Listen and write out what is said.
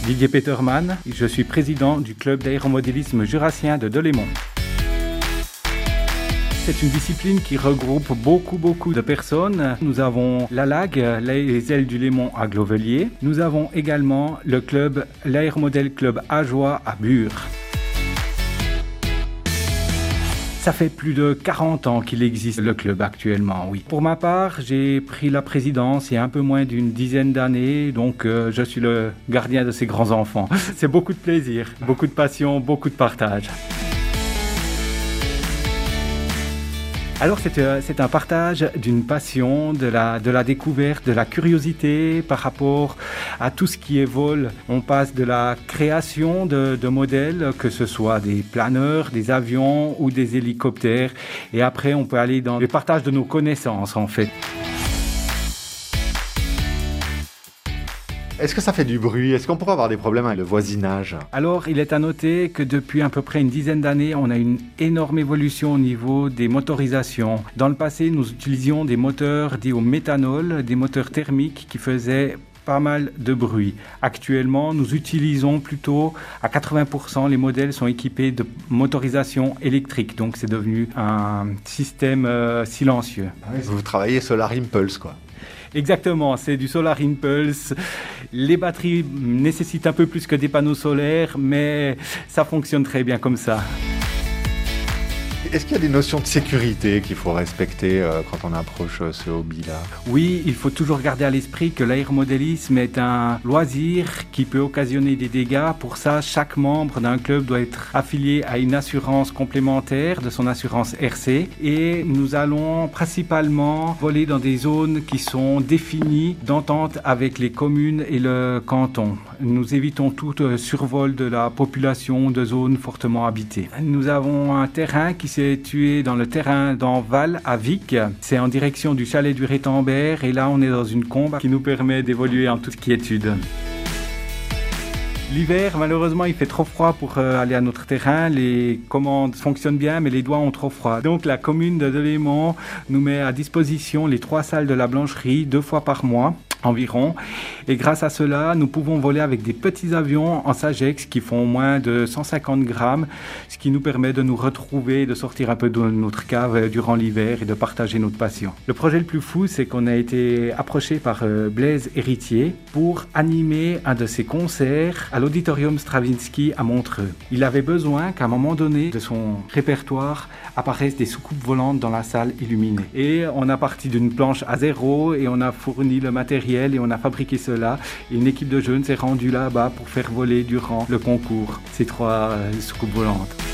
Didier Peterman, je suis président du club d'aéromodélisme jurassien de Delémont. C'est une discipline qui regroupe beaucoup de personnes. Nous avons la LAG, les ailes du Lémont à Glovelier. Nous avons également le club, l'Aéromodèle Club Ajoie à Bure. Ça fait plus de 40 ans qu'il existe le club actuellement, oui. Pour ma part, j'ai pris la présidence il y a un peu moins d'une dizaine d'années, donc je suis le gardien de ces grands enfants. C'est beaucoup de plaisir, beaucoup de passion, beaucoup de partage. Alors c'est un partage d'une passion, de la découverte, de la curiosité par rapport à tout ce qui est vol. On passe de la création de modèles, que ce soit des planeurs, des avions ou des hélicoptères. Et après on peut aller dans le partage de nos connaissances en fait. Est-ce que ça fait du bruit? Est-ce qu'on pourrait avoir des problèmes avec le voisinage? Alors, il est à noter que depuis à peu près une dizaine d'années, on a une énorme évolution au niveau des motorisations. Dans le passé, nous utilisions des moteurs dits au méthanol, des moteurs thermiques qui faisaient pas mal de bruit. Actuellement, nous utilisons plutôt à 80%, les modèles sont équipés de motorisation électrique. Donc, c'est devenu un système silencieux. Vous travaillez Solar Impulse, quoi. Exactement, c'est du Solar Impulse. Les batteries nécessitent un peu plus que des panneaux solaires, mais ça fonctionne très bien comme ça. Est-ce qu'il y a des notions de sécurité qu'il faut respecter quand on approche ce hobby-là? Oui, il faut toujours garder à l'esprit que l'aéromodélisme est un loisir qui peut occasionner des dégâts. Pour ça, chaque membre d'un club doit être affilié à une assurance complémentaire de son assurance RC. Et nous allons principalement voler dans des zones qui sont définies d'entente avec les communes et le canton. Nous évitons tout survol de la population de zones fortement habitées. Nous avons un terrain qui s'est situé dans le terrain d'Enval à Vic. C'est en direction du chalet du Rétambert et là on est dans une combe qui nous permet d'évoluer en toute quiétude. L'hiver, malheureusement, il fait trop froid pour aller à notre terrain. Les commandes fonctionnent bien, mais les doigts ont trop froid. Donc, la commune de Delémont nous met à disposition les 3 salles de la blancherie 2 fois par mois environ. Et grâce à cela, nous pouvons voler avec des petits avions en Sagex qui font moins de 150 grammes, ce qui nous permet de nous retrouver, de sortir un peu de notre cave durant l'hiver et de partager notre passion. Le projet le plus fou, c'est qu'on a été approché par Blaise Héritier pour animer un de ses concerts à l'Auditorium Stravinsky à Montreux. Il avait besoin qu'à un moment donné de son répertoire apparaissent des soucoupes volantes dans la salle illuminée. Et on a parti d'une planche à zéro et on a fourni le matériel et on a fabriqué cela. Et une équipe de jeunes s'est rendue là-bas pour faire voler durant le concours ces 3 soucoupes volantes.